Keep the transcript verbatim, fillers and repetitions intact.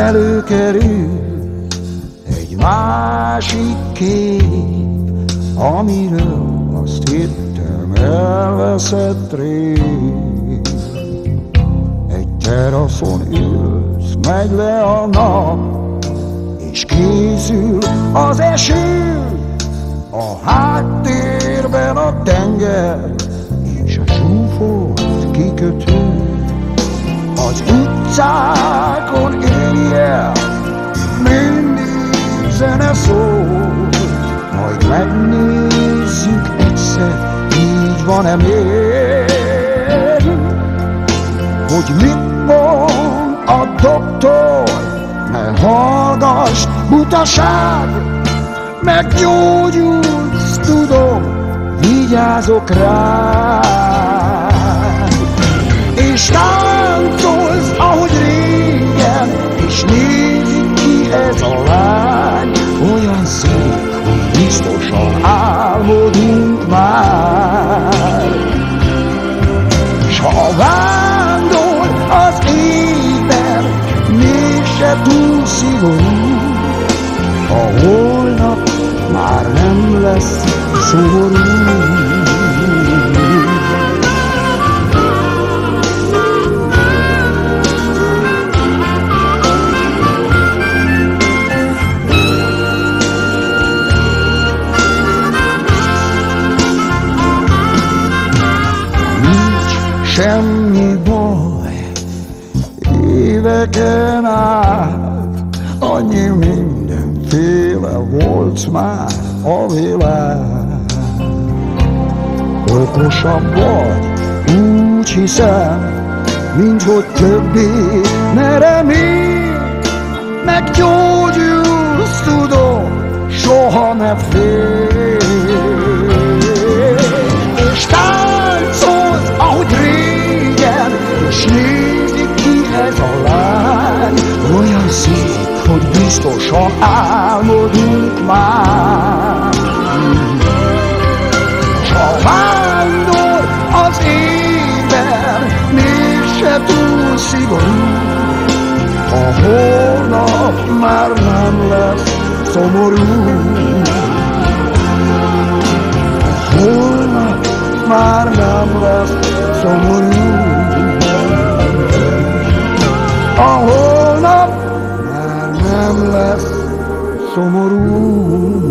előkerül egy másik kép, amiről azt hittem elveszett rég. Egy teraszon ülsz, megy le a nap, és készül az eső, a háttérben a tenger és a zsúfolt kikötő. Az utcákon éjjel mindig zene szól, majd megnézzük egyszer, így van-e még, hogy mit mond a doktor. Ne hallgass, butaság, meggyógyulsz, tudom, vigyázok rád. És táncolsz, ahogy régen, és nézik ki ez a lány, olyan szép, hogy biztosan álmodunk már. S ha vándor az éber, mégse túl szigorú, a holnap már nem lesz szomorú. Semmi baj, éveken át, annyi mindenféle volt már a világ. Okosabb vagy, úgy hiszem, mint hogy többé ne remélj, meggyógyulsz, tudom, soha ne félj. És táncolsz, ahogy régen, és nézik ki ez a lány, olyan szép, hogy biztosan álmodunk már. S ha vándor az éber, mégse túl szigorú, a holnap már nem lesz szomorú. A holnap már nem lesz szomorú. A holnap már nem lesz szomorú.